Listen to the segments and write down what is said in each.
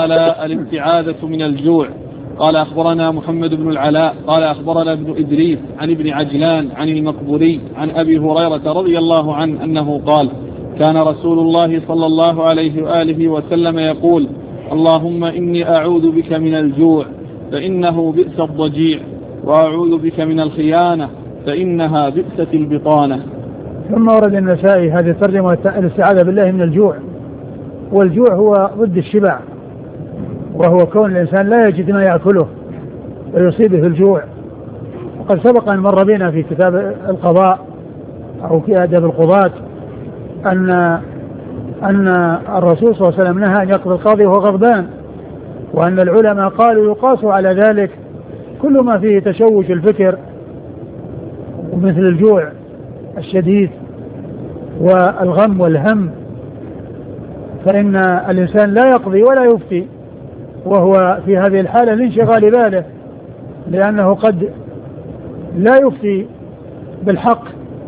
قال الاستعاذة من الجوع. قال أخبرنا محمد بن العلاء قال أخبرنا ابن إدريس عن ابن عجلان عن المقبوري عن أبي هريرة رضي الله عنه أنه قال كان رسول الله صلى الله عليه وآله وسلم يقول اللهم إني أعوذ بك من الجوع فإنه بئس الضجيع وأعوذ بك من الخيانة فإنها بئست البطانة. ثم ورد النسائي هذه الترجمة الاستعاذة بالله من الجوع. والجوع هو ضد الشبع، وهو كون الإنسان لا يجد ما يأكله ويصيبه الجوع. وقد سبق أن مر بنا في كتاب القضاء أو في آداب القضاة أن الرسول صلى الله عليه وسلم نهى أن يقضي القاضي وهو غضبان، وأن العلماء قالوا يقاس على ذلك كل ما فيه تشوش الفكر ومثل الجوع الشديد والغم والهم، فإن الإنسان لا يقضي ولا يفتي وهو في هذه الحالة لانشغال باله، لأنه قد لا يفتي بالحق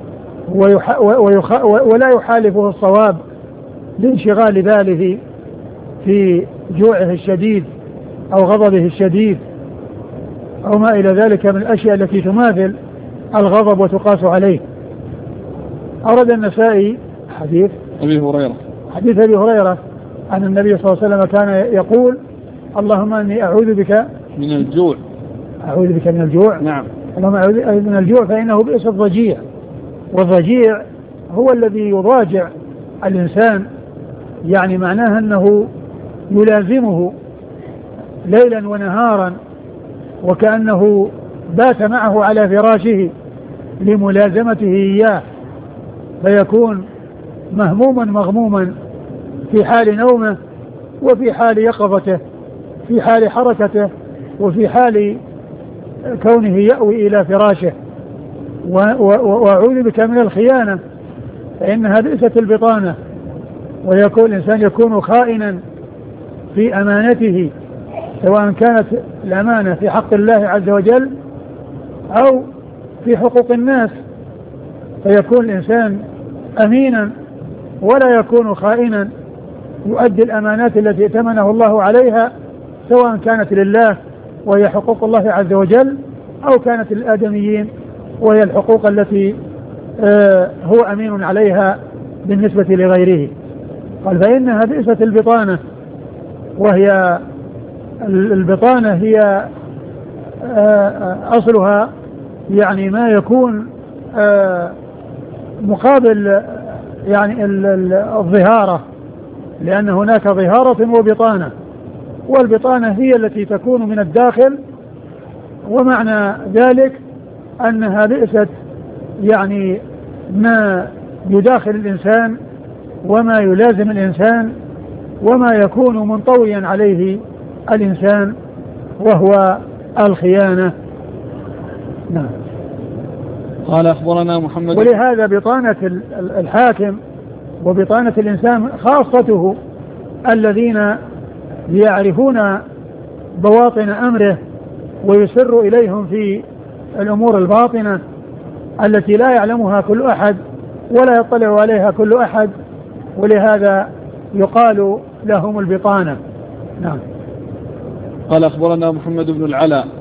ولا يحالفه الصواب لانشغال باله في جوعه الشديد أو غضبه الشديد أو ما إلى ذلك من الأشياء التي تماثل الغضب وتقاس عليه. أورد النسائي حديث أبي هريرة أن النبي صلى الله عليه وسلم كان يقول اللهم إني أعوذ بك من الجوع. نعم. اللهم أعوذ بك من الجوع فإنه بئس الضجيع. والضجيع هو الذي يضاجع الإنسان، يعني معناه أنه يلازمه ليلا ونهارا وكأنه بات معه على فراشه لملازمته إياه، فيكون مهموما مغموما في حال نومه وفي حال يقظته، في حال حركته وفي حال كونه يأوي إلى فراشه. وأعوذ بك من الخيانة فإنها بئست البطانة. ويكون الإنسان يكون خائنا في أمانته، سواء كانت الأمانة في حق الله عز وجل أو في حقوق الناس، فيكون الإنسان أمينا ولا يكون خائنا، يؤدي الأمانات التي ائتمنه الله عليها، سواء كانت لله وهي حقوق الله عز وجل أو كانت للآدميين وهي الحقوق التي هو أمين عليها بالنسبة لغيره. قال فإنها بئست البطانة. وهي البطانة هي أصلها يعني ما يكون مقابل يعني الظهارة، لأن هناك ظهارة وبطانة، والبطانة هي التي تكون من الداخل، ومعنى ذلك أنها بئست يعني ما يداخل الإنسان وما يلازم الإنسان وما يكون منطويا عليه الإنسان، وهو الخيانة. نعم. قال أخبرنا محمد. ولهذا بطانة الحاكم وبطانة الإنسان خاصته الذين يعرفون بواطن أمره ويسر إليهم في الأمور الباطنة التي لا يعلمها كل أحد ولا يطلع عليها كل أحد، ولهذا يقال لهم البطانة. نعم. قال أخبرنا محمد بن العلاء